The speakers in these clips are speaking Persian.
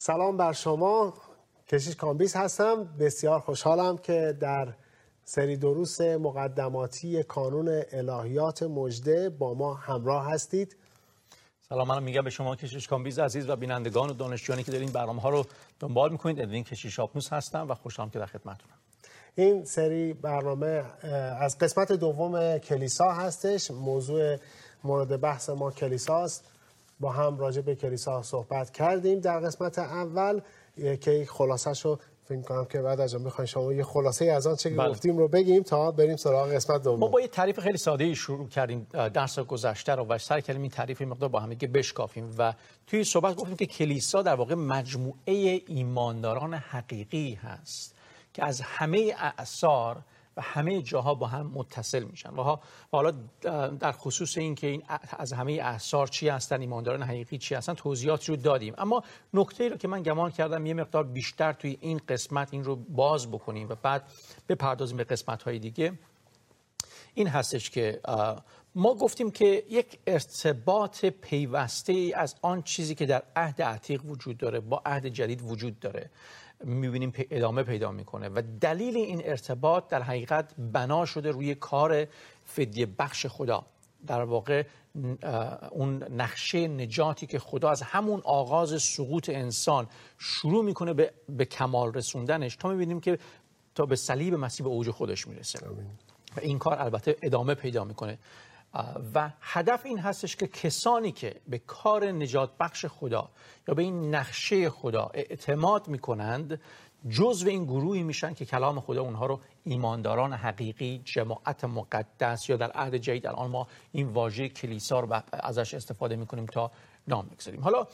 سلام بر شما، کشیش کامبیز هستم. بسیار خوشحالم که در سری دروس مقدماتی کانون الهیات مژده با ما همراه هستید. سلام، منم میگم به شما کشیش کامبیز عزیز و بینندگان و دانشجویانی که دارین برنامه‌ها رو دنبال میکنید. ادوین کشیش آبنوس هستم و خوشحالم که در خدمتتونم. این سری برنامه از قسمت دوم کلیسا هستش. موضوع مورد بحث ما کلیساست. با هم راجع به کلیسا صحبت کردیم در قسمت اول که خلاصه‌شو فکر کنم که بعد از میخواین شما یه خلاصه از آن چه گفتیم رو بگیم تا بریم سراغ قسمت دوم. ما با یه تعریف خیلی ساده‌ای شروع کردیم درس گذشته رو و سعی کردیم این تعریف مقدار با هم دیگه بشکافیم و توی صحبت گفتیم که کلیسا در واقع مجموعه ایمانداران حقیقی هست که از همه اعصار و همه جاها با هم متصل میشن و حالا در خصوص این که این از همه اعصار چی هستن، ایمانداران حقیقی چی هستن، توضیحاتی رو دادیم. اما نکته‌ای رو که من گمان کردم یه مقدار بیشتر توی این قسمت این رو باز بکنیم و بعد بپردازیم به قسمت‌های دیگه، این هستش که ما گفتیم که یک ارتباط پیوسته از آن چیزی که در عهد عتیق وجود داره با عهد جدید وجود داره می‌بینیم ادامه پیدا میکنه و دلیل این ارتباط در حقیقت بنا شده روی کار فدیه بخش خدا. در واقع اون نقشه نجاتی که خدا از همون آغاز سقوط انسان شروع میکنه به کمال رسوندنش تا می‌بینیم که تا به صلیب مسیح به اوج خودش میرسه. و این کار البته ادامه پیدا میکنه و هدف این هستش که کسانی که به کار نجات بخش خدا یا به این نقشه خدا اعتماد میکنند جزو این گروهی میشن که کلام خدا اونها رو ایمانداران حقیقی، جماعت مقدس، یا در عهد جدید الان ما این واژه کلیسا رو ازش استفاده میکنیم تا نام بگذاریم. حالا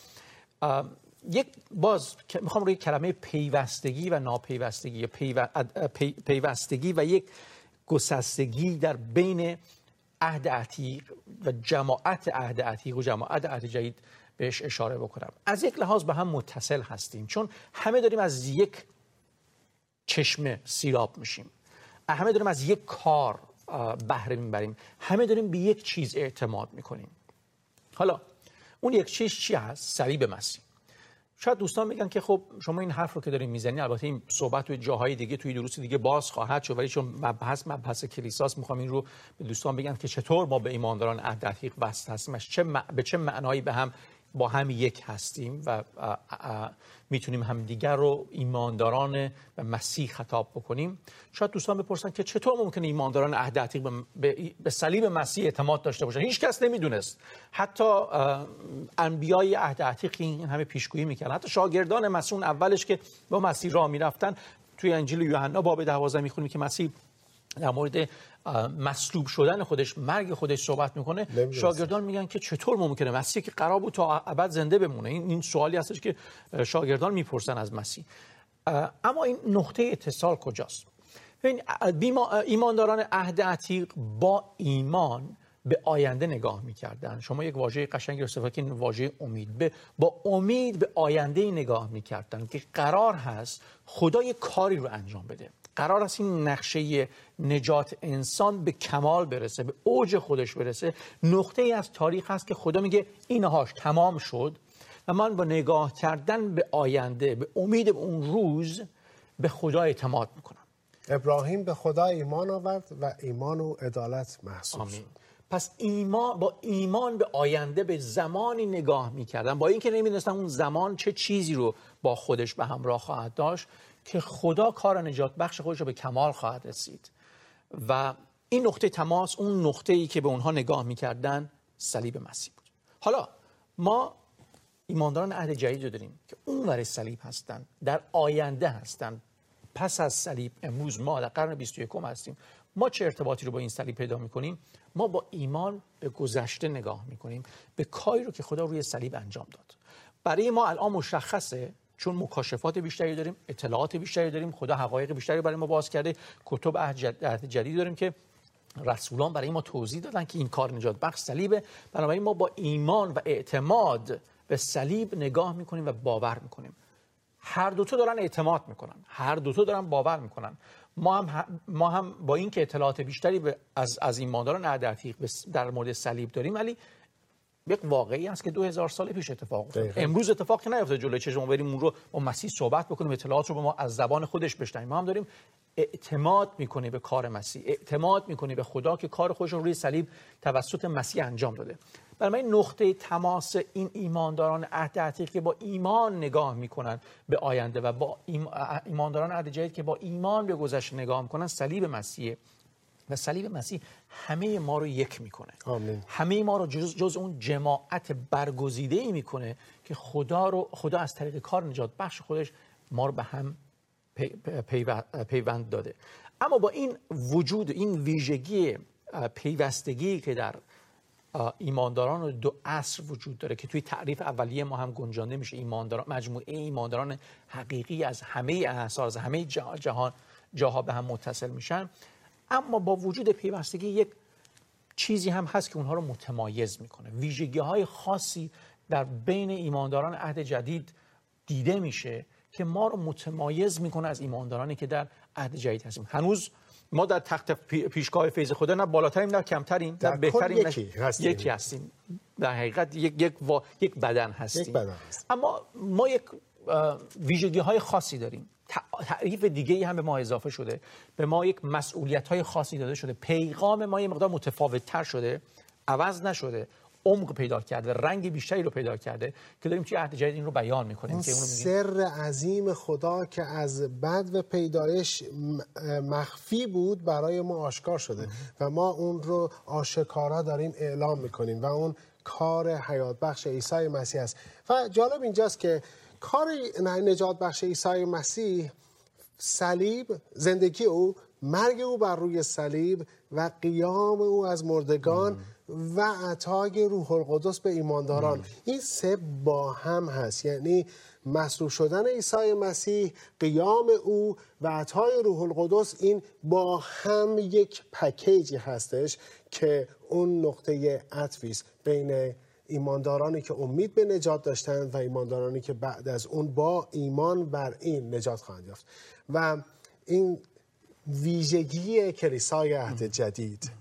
باز میخوام روی کلمه پیوستگی و ناپیوستگی، پیوستگی و یک گسستگی در بین عهد عتیق و جماعت عهد عتیق و جماعت عهد جدید بهش اشاره بکنم. از یک لحاظ به هم متصل هستیم چون همه داریم از یک چشمه سیراب میشیم، همه داریم از یک کار بهره میبریم، همه داریم به یک چیز اعتماد میکنیم. حالا اون یک چیز چی هست؟ صلیب مسیح. شاید دوستان میگن که خب شما این حرف رو که دارین میزنی، البته این صحبت توی جاهای دیگه توی دروس دیگه باز خواهد شد، ولی چون مبحث کلیساست میخوام این رو به دوستان بگم که چطور ما به ایمانداران عهد عتیق وصل هستیم، به چه معنایی با هم یک هستیم و میتونیم همدیگر رو ایمانداران و مسیح خطاب بکنیم. شاید دوستان بپرسن که چطور ممکنه ایمانداران عهد عتیق به صلیب مسیح اعتماد داشته باشن؟ هیچ کس نمیدونست، حتی انبیای عهد عتیق این همه پیشگویی میکردن، حتی شاگردان مسیح اون اولش که با مسیح راه میرفتن. توی انجیل یوحنا باب 12 میخونیم که مسیح در مورد مصلوب شدن خودش، مرگ خودش صحبت میکنه. شاگردان میگن که چطور ممکنه مسیح که قرار بود تا ابد زنده بمونه؟ این سوالی هستش که شاگردان میپرسن از مسیح. اما این نقطه اتصال کجاست؟ ایمانداران عهد عتیق با ایمان به آینده نگاه میکردن. شما یک واژه قشنگی استفاده کردین، واژه امید. با امید به آینده نگاه میکردن که قرار هست خدا یک کاری رو انجام بده، قرار است این نقشه نجات انسان به کمال برسه، به اوج خودش برسه. نقطه ای از تاریخ هست که خدا میگه اینهاش تمام شد و من با نگاه کردن به آینده، به امید به اون روز، به خدا اعتماد میکنم. ابراهیم به خدا ایمان آورد و ایمان و عدالت محسوب شد. پس با ایمان به آینده به زمانی نگاه میکردن، با اینکه نمیدونستن اون زمان چه چیزی رو با خودش به همراه خواهد داشت، که خدا کار نجات بخش خودش رو به کمال خواهد رسید. و این نقطه تماس، اون نقطه‌ای که به اونها نگاه میکردن، صلیب مسیح بود. حالا ما ایمانداران عهد جدید رو داریم که اون ور صلیب هستن، در آینده هستن، پس از صلیب. امروز ما در قرن 21 هستیم. ما چه ارتباطی رو با این صلیب پیدا میکنیم؟ ما با ایمان به گذشته نگاه میکنیم، به کاری رو که خدا روی صلیب انجام داد. برای ما الان مشخصه، چون مکاشفات بیشتری داریم، اطلاعات بیشتری داریم، خدا حقایق بیشتری برای ما باز کرده، کتب عهد جدید داریم که رسولان برای ما توضیح دادن که این کار نجات بخش صلیبه. بنابراین ما با ایمان و اعتماد به صلیب نگاه میکنیم و باور میکنیم. هر دوتا دارن اعتماد میکنن، هر دوتا دارن باور میکنن. ما هم با این که اطلاعات بیشتری از ایمانداران عهد عتیق در مورد صلیب داریم، ولی یک واقعی است که 2000 سال پیش اتفاق افتاد. امروز اتفاقی نیفتاد جلوی چشم ما بریم اون رو با مسیح صحبت بکنیم، اطلاعات رو به ما از زبان خودش بشنویم. ما هم داریم اعتماد میکنیم به کار مسیح، اعتماد میکنیم به خدا که کار خودش رو روی صلیب توسط مسیح انجام داده. برای من نقطه تماس این ایمانداران عهد عتیق که با ایمان نگاه میکنن به آینده و با ایمانداران عهد جدید که با ایمان به گذشته نگاه میکنن صلیب مسیح. و صلیب مسیح همه ما رو یک میکنه. آمین. همه ما رو جز اون جماعت برگزیده‌ای میکنه که خدا از طریق کار نجات بخش خودش ما رو به هم پیوند داده. اما با این وجود، این ویژگی پیوستگی که در ایمانداران دو عصر وجود داره که توی تعریف اولیه ما هم گنجانده میشه، ایمانداران، مجموعه ایمانداران حقیقی از همه اعصار، از همه جاها به هم متصل میشن، اما با وجود پیوستگی یک چیزی هم هست که اونها رو متمایز میکنه. ویژگی‌های خاصی در بین ایمانداران عهد جدید دیده میشه که ما رو متمایز میکنه از ایماندارانی که در عهد جدید هستیم. هنوز ما در تخت پیشگاه فیض خدا نه بالاتریم نه کمتریم، نه بهتریم، یکی هستیم. در حقیقت یک بدن هستیم. اما ما یک ویژگی‌های خاصی داریم. تعریف دیگه‌ای هم به ما اضافه شده، به ما یک مسئولیت‌های خاصی داده شده، پیغام ما یه مقدار متفاوت‌تر شده، عوض نشده، عمق پیدا کرده، رنگ بیشتری رو پیدا کرده که داریم توی عهد جدید این رو بیان می‌کنیم که اون سر عظیم خدا که از بدو پیدایش مخفی بود برای ما آشکار شده و ما اون رو آشکارا داریم اعلام می‌کنیم و اون کار حیات بخش عیسی مسیح است. و جالب اینجاست که کار نجات بخش عیسی مسیح، صلیب، زندگی او، مرگ او بر روی صلیب و قیام او از مردگان و عطای روح القدس به ایمانداران، این سه با هم هست. یعنی مصلوب شدن عیسی مسیح، قیام او و عطای روح القدس، این با هم یک پکیجی هستش که اون نقطه عطفی است بین ایماندارانی که امید به نجات داشتند و ایماندارانی که بعد از اون با ایمان بر این نجات خواهند یافت. و این ویژگی کلیسای عهد جدید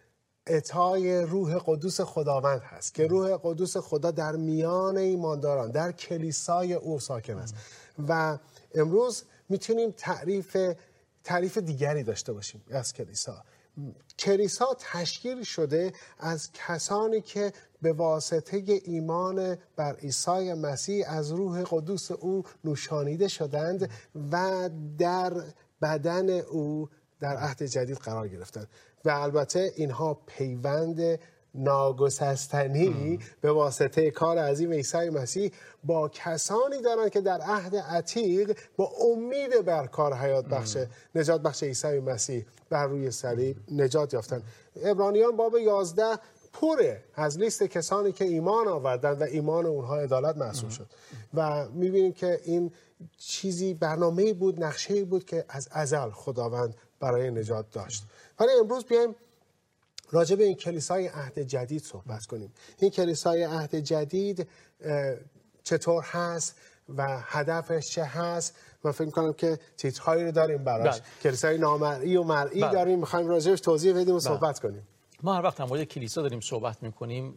عطای روح قدوس خداوند هست که روح قدوس خدا در میان ایمانداران در کلیسای او ساکن است. و امروز میتونیم تعریف دیگری داشته باشیم از کلیسا. کلیسا تشکیل شده از کسانی که به واسطه ایمان بر عیسی مسیح از روح قدوس او نوشانیده شدند و در بدن او در عهد جدید قرار گرفتند و البته اینها پیوند ناگسستنی به واسطه کار عظیم عیسی مسیح با کسانی دارند که در عهد عتیق با امید بر کار حیات بخش نجات بخش عیسی مسیح بر روی صلیب نجات یافتند. عبرانیان باب 11 پره از لیست کسانی که ایمان آوردند و ایمان اونها عدالت محسوب شد و می‌بینیم که این چیزی برنامه‌ای بود، نقشه‌ای بود که از ازل خداوند برای نجات داشت. ولی امروز بیایم راجع به این کلیسای عهد جدید صحبت کنیم. این کلیسای عهد جدید چطور هست و هدفش چه هست؟ من فکر می‌کنم که تیترهایی رو داریم براش. کلیسای نامرئی و مرئی داریم، می‌خوایم راجعش توضیح بدیم و صحبت کنیم. ما هر وقت در مورد کلیسا داریم صحبت می‌کنیم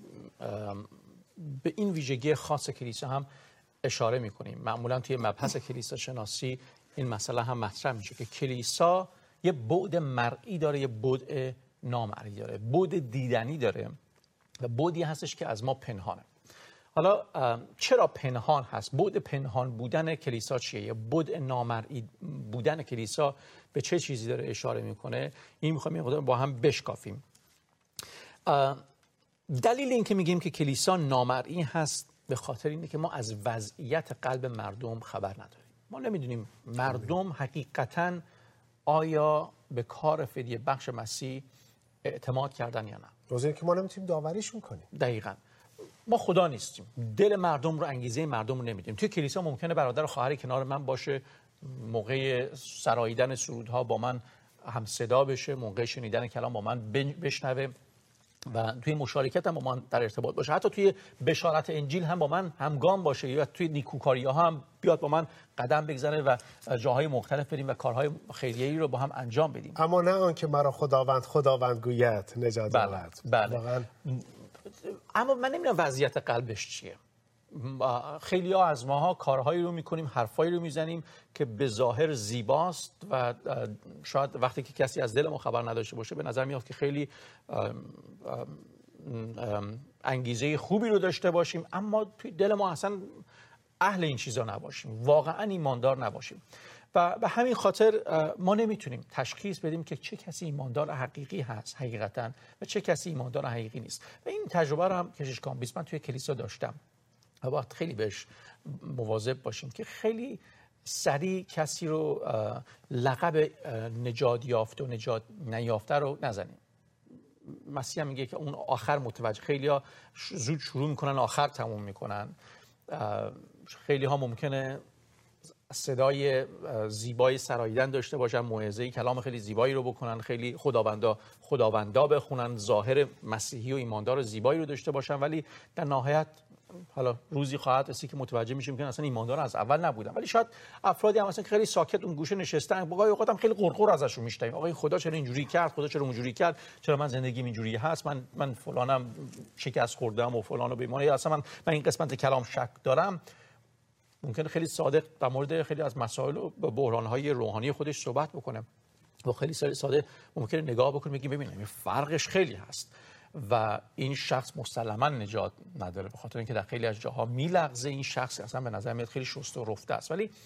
به این ویژگی خاص کلیسا هم اشاره می‌کنیم. معمولاً توی مبحث کلیسا شناسی این مسئله هم مطرح میشه که کلیسا یه بعد مرئی داره، یه بعد نامرئی داره، بعد دیدنی داره و بعدی هستش که از ما پنهانه. حالا چرا پنهان هست؟ بعد پنهان بودن کلیسا چیه؟ یا بعد نامرئی بودن کلیسا به چه چیزی داره اشاره میکنه؟ این میخوایم با هم بشکافیم. دلیل این که میگیم که کلیسا نامرئی هست به خاطر اینه که ما از وضعیت قلب مردم خبر نداریم. ما نمیدونیم مردم حقیقتاً آیا به کار فدیه بخش مسیح اعتماد کردن یا نه. روزی که ما نمیتونیم داوریشون کنیم. دقیقاً. ما خدا نیستیم. دل مردم رو، انگیزه مردم رو نمیدونیم. توی کلیسا ممکنه برادر و خواهری کنار من باشه، موقع سراییدن سرودها با من هم صدا بشه، موقع شنیدن کلام با من بشنوه و توی مشارکت هم با من در ارتباط باشه، حتی توی بشارت انجیل هم با من همگام باشه یا توی نیکوکاری‌ها هم بیاد با من قدم بگذاره و جاهای مختلف بریم و کارهای خیریه‌ای رو با هم انجام بدیم. اما نه آنکه مرا خداوند گوید نجات آورد. بله. اما من نمیدونم وضعیت قلبش چیه. خیلی ها از ماها کارهایی رو میکنیم، حرفایی رو میزنیم که به ظاهر زیباست و شاید وقتی که کسی از دل ما خبر نداشته باشه به نظر میاد که خیلی انگیزه خوبی رو داشته باشیم، اما توی دل ما اصلا اهل این چیزا نباشیم، واقعا ایماندار نباشیم. و به همین خاطر ما نمیتونیم تشخیص بدیم که چه کسی ایماندار حقیقی هست حقیقتا و چه کسی ایماندار حقیقی نیست. و این تجربه رو هم کشیش کامبیس من توی کلیسا داشتم و باید خیلی بهش مواظب باشیم که خیلی سریع کسی رو لقب نجات یافته و نجات نیافته رو نزنیم. مسیح هم میگه که اون آخر متوجه، خیلی ها زود شروع میکنن آخر تموم میکنن. خیلی ها ممکنه صدای زیبای سراییدن داشته باشن، موعظه‌ای کلام خیلی زیبایی رو بکنن، خیلی خداوندا بخونن، ظاهر مسیحی و ایماندار زیبایی رو داشته باشن، ولی در نهایت حالا روزی خواهد رسید که متوجه میشیم که اصلا ایماندار از اول نبودن. ولی شاید افرادی هم مثلا خیلی ساکت اون گوشه نشستن، گاهی اوقات هم خیلی قرقر ازشون میشنویم، آقا این خدا چرا اینجوری کرد، خدا چرا اونجوری کرد، چرا من زندگیم اینجوری هست، من فلانم شکست خوردم و فلانو بیماری، اصلا من این قسمت کلام شک دارم. ممکنه خیلی صادق در مورد خیلی از مسائل و بحران‌های روحانی خودش صحبت بکنه و خیلی ساده ممکنه نگاه بکنه بگیم ببینیم فرقش خیلی هست و این شخص مسلما نجات نداره، به خاطر اینکه در خیلی از جاها میلغزه این شخص، اصلا به نظر میاد خیلی شسته و رفته است. ولی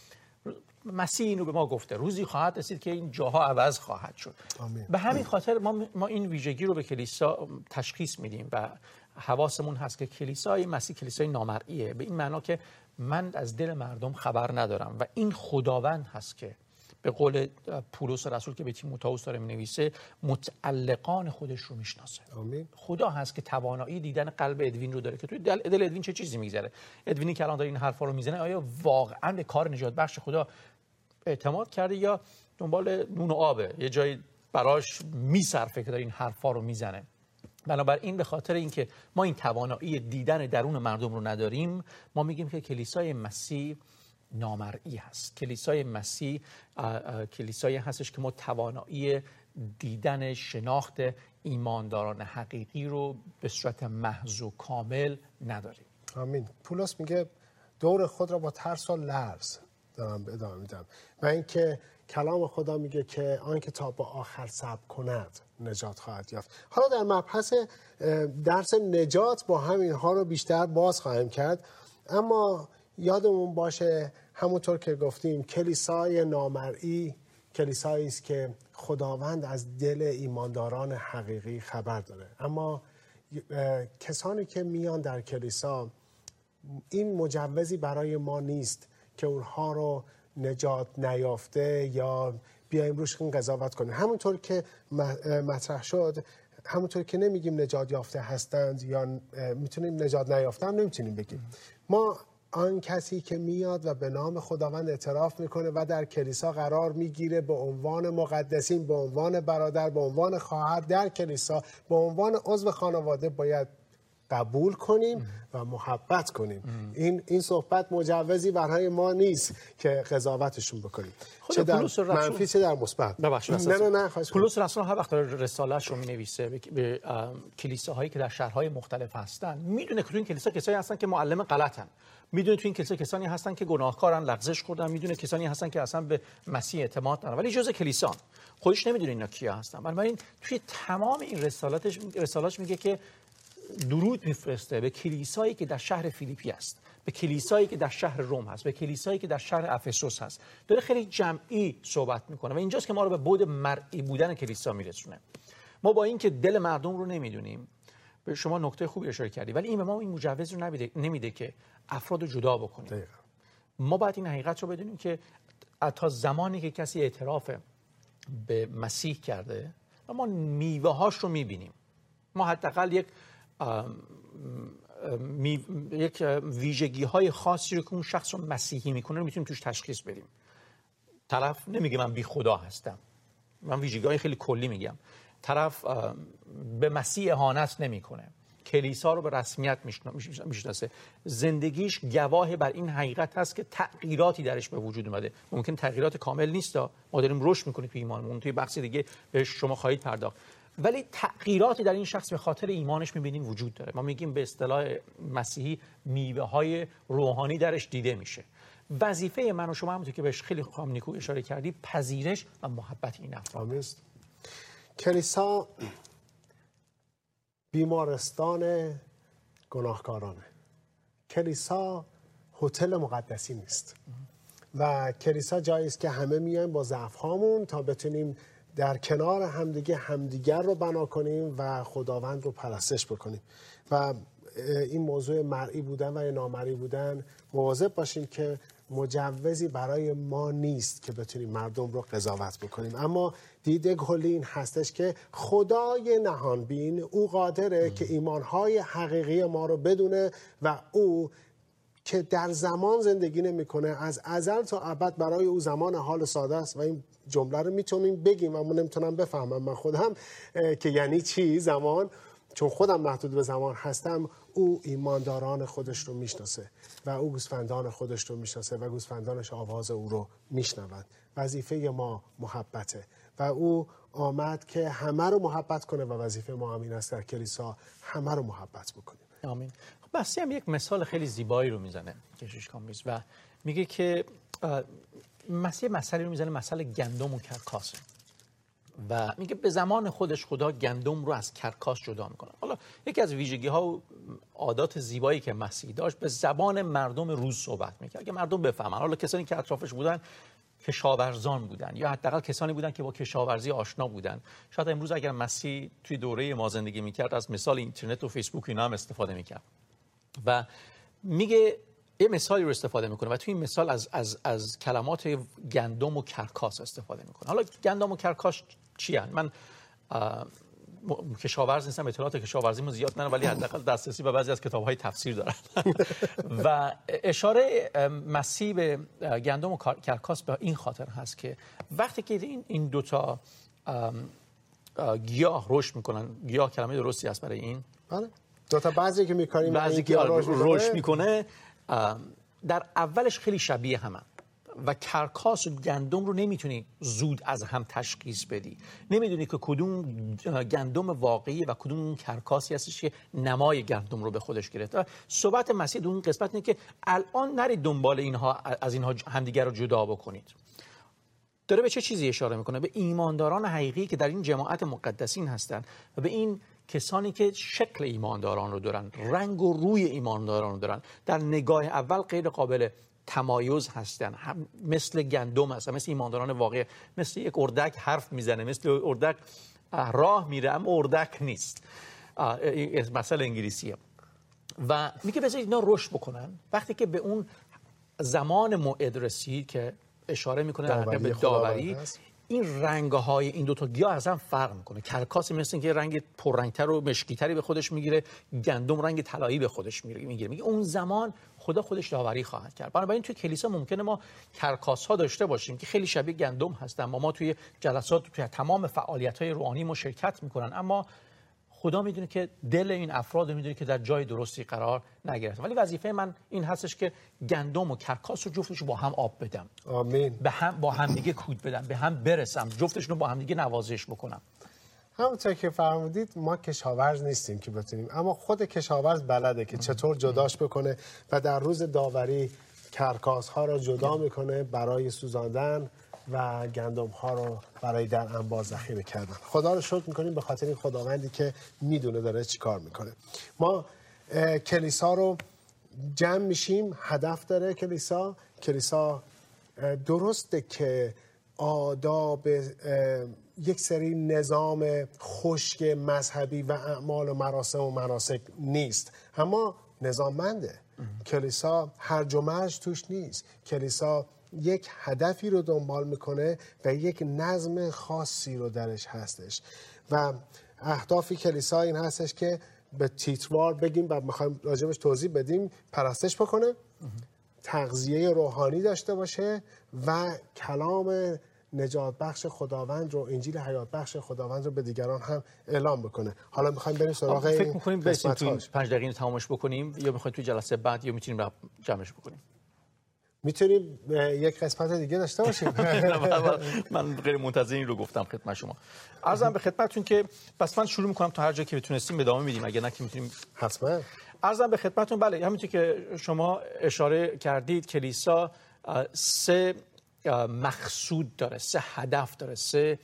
مسیح اینو به ما گفته روزی خواهد رسید که این جاها عوض خواهد شد. آمین. به همین خاطر ما این ویژگی رو به کلیسا تشخیص میدیم و حواسمون هست که کلیسای مسیح کلیسای نامرئیه، به این معنا که من از دل مردم خبر ندارم و این خداوند هست که به قول پولس رسول که به تیموتائوس داره می‌نویسه متعلقان خودش رو میشناسه. آمین. خدا هست که توانایی دیدن قلب ادوین رو داره که توی دل ادوین چه چیزی میگذره. ادوینی که الان داره این حرفا رو میزنه آیا واقعا به کار نجات بخش خدا اعتماد کرده یا دنبال نون و آبه، یه جایی براش میصرفه که داره این حرفا رو میزنه. بنابراین به خاطر اینکه ما این توانایی دیدن درون مردم رو نداریم، ما میگیم که کلیسای مسیح نامرئی هست. کلیسای مسیح کلیسایی هستش که ما توانایی دیدن شناخت ایمانداران حقیقی رو به صورت محض و کامل نداریم. آمین. پولس میگه دور خود را با ترس و لرز دارم ادامه میدم و اینکه کلام خدا میگه که آنکه تا به آخر صبر کند نجات خواهد یافت. حالا در مبحث درس نجات با همینها رو بیشتر باز خواهیم کرد، اما یادمون باشه همونطور که گفتیم کلیسای نامرئی کلیسایی است که خداوند از دل ایمانداران حقیقی خبر داره، اما کسانی که میان در کلیسا این مجوزی برای ما نیست که اونها رو نجات نیافته یا بیایم روش قضاوت کنیم. همونطور که مطرح شد، همونطور که نمیگیم نجات یافته هستند یا میتونیم نجات نیافته هم نمیتونیم بگیم. ما آن کسی که میاد و به نام خداوند اعتراف میکنه و در کلیسا قرار میگیره به عنوان مقدسین، به عنوان برادر، به عنوان خواهر در کلیسا، به عنوان عضو خانواده باید قبول کنیم و محبت کنیم. این صحبت مجوزی برای ما نیست که قضاوتشون بکنیم، چه در منفی چه در مثبت. نه پولس رسول هر وقت رساله‌اش رو می‌نویسه به کلیساهایی که در شهرهای مختلف هستن، میدونه که تو این کلیسا کسایی هستن که معلم غلطن، میدونه تو این کلیسا کسانی هستن که گناهکارن، لغزش خوردن، میدونه کسانی هستن که اصلا به مسیح اعتماد ندارن، ولی جزء کلیسان، خودش نمیدونه اینا کیا هستن. بنابراین توی تمام این رساله‌اش میگه که درود میفرسته به کلیسایی که در شهر فیلیپی است، به کلیسایی که در شهر روم هست، به کلیسایی که در شهر افسوس هست. داره خیلی جمعی صحبت میکنه و اینجاست که ما رو به بعد مرئی بودن کلیسا میرسونه. ما با اینکه دل مردم رو نمیدونیم، به شما نکته خوبی اشاره کردی، ولی این به ما این مجوز رو نمیده که افراد رو جدا بکنیم. ما باید این حقیقت رو بدونیم که تا زمانی که کسی اعتراف به مسیح کرده و ما میوه هاش رو میبینیم، ما حداقل یک ویژگی های خاصی رو که اون شخص رو مسیحی میکنه میتونیم توش تشخیص بدیم. طرف نمیگه من بی خدا هستم، من ویژگی های خیلی کلی میگم. طرف به مسیح اهانت نمیکنه، کلیسا رو به رسمیت میشناسه، زندگیش گواه بر این حقیقت هست که تغییراتی درش به وجود اومده. ممکن تغییرات کامل نیست، ما داریم رشد میکنیم توی ایمانمون، توی بحث دیگه بهش شما خواهید پرداخت، ولی تغییراتی در این شخص به خاطر ایمانش می‌بینیم وجود داره. ما میگیم به اصطلاح مسیحی میوه‌های روحانی درش دیده میشه. وظیفه من و شما همونطور که بهش خیلی خانم نیکو اشاره کردی پذیرش و محبت این افراد است. کلیسا بیمارستان گناهکارانه. کلیسا هتل مقدسی نیست و کلیسا جایی است که همه میایم با ضعف‌هامون تا بتونیم در کنار همدیگر رو بنا کنیم و خداوند رو پرستش بکنیم و این موضوع مرئی بودن و نامرئی بودن مواظب باشیم که مجوزی برای ما نیست که بتونیم مردم رو قضاوت بکنیم. اما دید کلی این هستش که خدای نهانبین او قادره که ایمانهای حقیقی ما رو بدونه و او که در زمان زندگی نمیکنه، از ازل تا ابد برای او زمان حال ساده است و این جمله رو میتونیم بگیم و من نمیتونم بفهمم من خودم که یعنی چی زمان، چون خودم محدود به زمان هستم. او ایمانداران خودش رو میشناسه و او گوسفندان خودش رو میشناسه و گوسفندانش آواز او رو میشنوند. وظیفه ما محبته و او آمد که همه رو محبت کنه و وظیفه ما همین است در کلیسا همه رو محبت بکنیم. آمین. مسیح هم یک مثال خیلی زیبایی رو میزنه کشیش کامبیز و میگه که مسیح مسئله رو میزنه، مسئله گندم و کرکاسه و میگه به زمان خودش خدا گندم رو از کرکاس جدا میکنه. حالا یکی از ویژگی ها و عادات زیبایی که مسیح داشت به زبان مردم روز صحبت میکرد که مردم بفهمن. حالا کسانی که اطرافش بودن کشاورزان بودن یا حداقل کسانی بودن که با کشاورزی آشنا بودن. شاید امروز اگر مسیح توی دوره ما زندگی میکرد از مثال اینترنت و فیسبوک اینا هم استفاده میکرد و میگه یه مثالی رو استفاده میکنه و توی این مثال از کلمات گندم و کرکاس استفاده میکنه. حالا گندم و کرکاس چی هستند؟ من کشاورز نیستم، اطلاعات کشاورزیمو زیاد ندارم، ولی حداقل دسترسی به بعضی از کتاب‌های تفسیر دارم و اشاره مسیح به گندم و کرکاس به این خاطر هست که وقتی که این دوتا گیاه رشد میکنن، گیاه کلمه درستی است برای این، بله، دوتا بعضی که میکنیم بعضی که رشد میکنه در اولش خیلی شبیه همن و کرکاس و گندم رو نمیتونی زود از هم تشخیص بدی. نمیدونی که کدوم گندم واقعی و کدوم کرکاسی هستش که نمای گندم رو به خودش گرفته. صحبت مسیح در این قسمت اینه که الان نرید دنبال اینها، از اینها همدیگر رو جدا بکنید. داره به چه چیزی اشاره میکنه؟ به ایمانداران حقیقی که در این جماعت مقدسین هستن و به این کسانی که شکل ایمانداران رو دارن، رنگ و روی ایمانداران رو دارن، در نگاه اول غیر قابل تمایز هستن، مثل گندم هستن، مثل ایمانداران واقعی، مثل یک اردک حرف میزنه، مثل اردک راه میره اما اردک نیست. مثل انگلیسیه و میگه بذارید اینا رشد بکنن. وقتی که به اون زمان موعد رسید که اشاره میکنه در به داوری، این رنگ‌های این دو تا گیاه اصلا فرق میکنه. کرکاس مثل اینکه رنگ پررنگتر و مشکی‌تری به خودش میگیره، گندم رنگ طلایی به خودش میگیره. میگه اون زمان خدا خودش داوری خواهد کرد. بنابراین توی کلیسا ممکنه ما کرکاس‌ها داشته باشیم که خیلی شبیه گندم هستن، ما توی جلسات توی تمام فعالیت‌های روحانی ما شرکت میکنن، اما خدا میدونه که دل این افراد میدونه که در جای درستی قرار نگرفتن. ولی وظیفه من این هستش که گندم و کرکاس رو جفتش رو با هم آب بدم. آمین. با هم دیگه کود بدم، به هم برسم، جفتشون رو با هم دیگه نوازش بکنم. همونطور که فرمودید ما کشاورز نیستیم که بتونیم، اما خود کشاورز بلده که چطور جداش بکنه و در روز داوری کرکاس ها رو جدا میکنه برای سوزاندن و گندم ها رو برای در انبار ذخیره کردن. خدا رو شکر میکنیم به خاطر این خداوندی که میدونه داره چی کار میکنه. ما کلیسا رو جمع میشیم، هدف داره کلیسا درسته که آداب یک سری نظام خشک مذهبی و اعمال و مراسم و مناسک نیست، اما نظاممنده. کلیسا هرج و مرج توش نیست. کلیسا یک هدفی رو دنبال میکنه و یک نظم خاصی رو درش هستش و اهداف کلیسا این هستش که به تیتروار بگیم و میخوایم راجبش توضیح بدیم، پرستش بکنه، تغذیه روحانی داشته باشه و کلام نجات بخش خداوند رو، انجیل حیات بخش خداوند رو به دیگران هم اعلام بکنه. حالا میخوایم بریم سراغ این فکر می‌کنیم برسیم تو 5 دقیقه تمامش بکنیم یا میخوایم تو جلسه بعد یا میتونیم جمعش بکنیم؟ میتونیم یک قسمت دیگه داشته باشیم. من غیر منتظر این رو گفتم خدمت شما. عرضم به خدمتتون که پس من شروع میکنم تا هر جایی که بتونستیم ادامه میدیم، اگه نه که میتونیم حتما. عرضم به خدمتتون بله، همونطور که شما اشاره کردید کلیسا 3 مقصود داره، 3 هدف داره، 3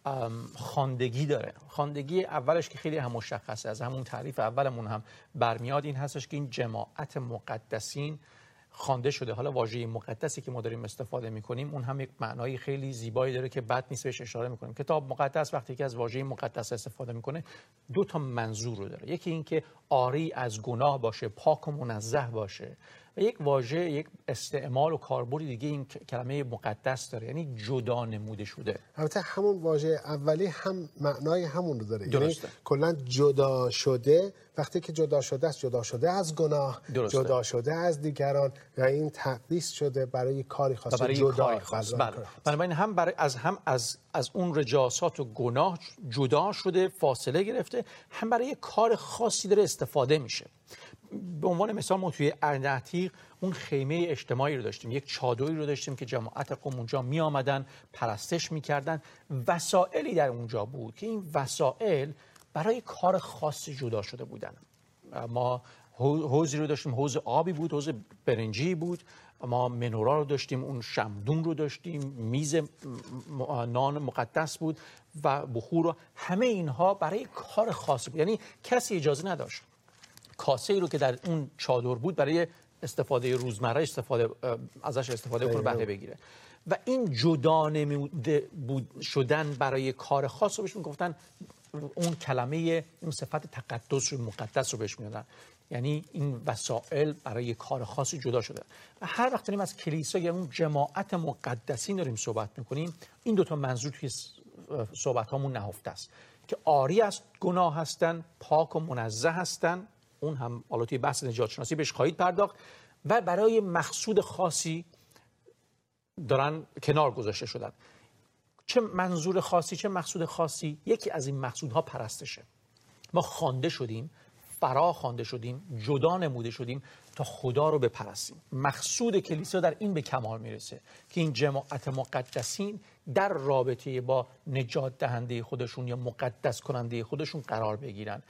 خواندگی داره. خواندگی اولش که خیلی هم مشخصه، از همون تعریف اولمون هم برمیاد، این هستش که این جماعت مقدسین خوانده شده. حالا واژه مقدسی که ما داریم استفاده می‌کنیم اون هم یک معنای خیلی زیبایی داره که بد نیست بهش اشاره می‌کنیم. کتاب مقدس وقتی که از واژه مقدس استفاده می‌کنه 2 تا منظور رو داره. یکی این که عاری از گناه باشه، پاک و منزه باشه، و یک واژه، یک استعمال و کاربرد دیگه این کلمه مقدس داره، یعنی جدا نموده شده. البته همون واژه اولی هم معنای همون رو داره. درسته. یعنی کلا جدا شده، وقتی که جدا شده است، جدا شده از گناه، درسته. جدا شده از دیگران، و این تقدیس شده برای کاری خاص، جدا. بنابراین هم برای از اون رجاسات و گناه جدا شده، فاصله گرفته، هم برای کار خاصی داره استفاده میشه. به عنوان مثال ما توی عهد عتیق اون خیمه اجتماعی رو داشتیم، یک چادری رو داشتیم که جماعت قوم اونجا می آمدن پرستش میکردن. وسائلی در اونجا بود که این وسائل برای کار خاصی جدا شده بودن. ما حوضی رو داشتیم، حوض آبی بود، حوض برنجی بود. ما منورا رو داشتیم، اون شمدون رو داشتیم، میز نان مقدس بود و بخور رو. همه اینها برای کار خاصی بود، یعنی کسی اجازه نداشت کاسه ای رو که در اون چادر بود برای استفاده روزمره ازش استفاده کنه، بهره بگیره. و این جدا نموده شدن برای کار خاص رو بهش میگفتن، اون کلمه این صفت تقدس رو، مقدس رو بهش میدادن. یعنی این وسائل برای کار خاصی جدا شده. و هر وقت داریم از کلیسا یا اون جماعت مقدسین داریم صحبت میکنیم، این 2 تا منظور توی صحبت هامون نهفته است که عاری از گناه هستن، پاک و منزه هستن. اون هم حالا توی بحث نجات شناسی بهش خواهید پرداخت، و برای مقصود خاصی دارن کنار گذاشته شدن. چه منظور خاصی، چه مقصود خاصی؟ یکی از این مقصودها پرستشه. ما خوانده شدیم، فرا خوانده شدیم، جدا نموده شدیم تا خدا رو بپرستیم. مقصود کلیسا در این به کمال میرسه که این جماعت مقدسین در رابطه با نجات دهنده خودشون یا مقدس کننده خودشون قرار بگیرن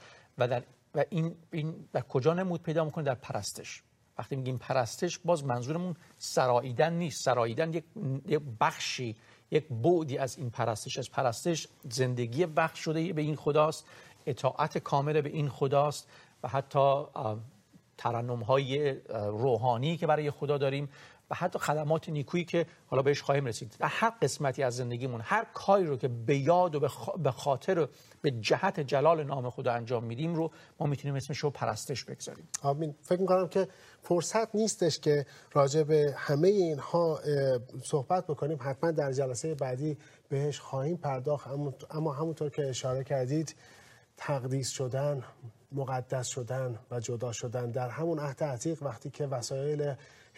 و این در کجا نمود پیدا میکنه؟ در پرستش. وقتی میگیم پرستش، باز منظورمون سراییدن نیست. سراییدن یک بخشی، یک بعدی از این پرستش. از پرستش زندگی وقت شده به این خداست، اطاعت کامل به این خداست، و حتی ترنم‌های روحانی که برای خدا داریم، و حتی خدمات نیکویی که حالا بهش خواهیم رسید. در هر قسمتی از زندگیمون هر کاری رو که به یاد و به خاطر و به جهت جلال نام خدا انجام میدیم رو ما میتونیم اسمش رو پرستش بگذاریم. آمین. فکر می‌کنم که فرصت نیستش که راجع به همه اینها صحبت بکنیم. حتما در جلسه بعدی بهش خواهیم پرداخت. اما همونطور که اشاره کردید، تقدیس شدن، مقدس شدن و جدا شدن در همون عهد عتیق، وقتی که وسایل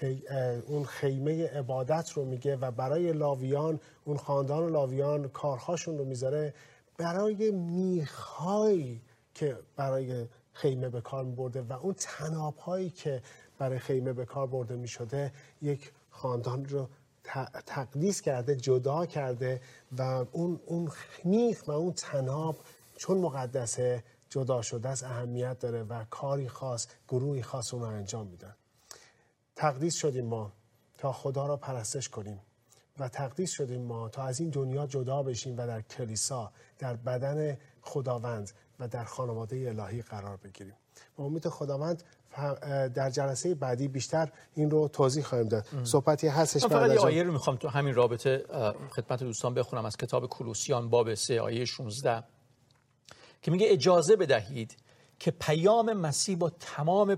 اون خیمه عبادت رو میگه و برای لاویان، اون خاندان لاویان کارهاشون رو میذاره، برای میخهایی که برای خیمه به کار برده و اون طناب‌هایی که برای خیمه به کار برده میشده، یک خاندان رو تقدیس کرده، جدا کرده، و اون میخ و اون طناب چون مقدسه، جدا شده از اهمیت داره و کاری خاص، گروهی خاص اون رو انجام میدن. تقدیس شدیم ما تا خدا را پرستش کنیم، و تقدیس شدیم ما تا از این دنیا جدا بشیم و در کلیسا، در بدن خداوند و در خانواده الهی قرار بگیریم. با امید خداوند در جلسه بعدی بیشتر این رو توضیح خواهیم داد. صحبتی هستش. من فقط یه آیه رو میخوام تو همین رابطه خدمت دوستان بخونم از کتاب کولوسیان باب 3 آیه 16 که میگه اجازه بدهید که پیام مسیح با تمام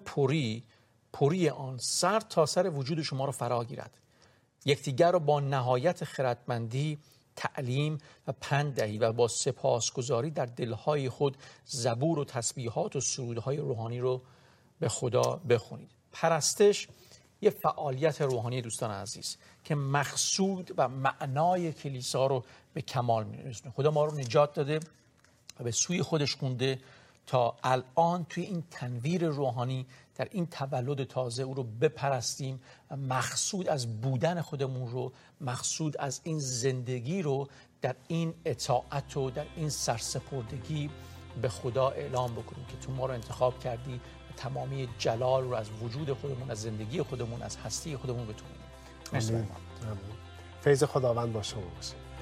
پوری آن سر تا سر وجود شما را فرا گیرد. یکدیگر را با نهایت خردمندی تعلیم و پند دهید و با سپاسگزاری در دلهای خود زبور و تسبیحات و سرودهای روحانی رو به خدا بخونید. پرستش یه فعالیت روحانی دوستان عزیز که مقصود و معنای کلیسا رو به کمال میرسونه. خدا ما رو نجات داده و به سوی خودش خونده تا الان توی این تنویر روحانی، در این تولد تازه او رو بپرستیم، مقصود از بودن خودمون رو، مقصود از این زندگی رو در این اطاعت و در این سرسپردگی به خدا اعلام بکنیم که تو ما رو انتخاب کردی، تمامی جلال رو از وجود خودمون، از زندگی خودمون، از هستی خودمون بتونیم. فیض خداوند با شما باشه.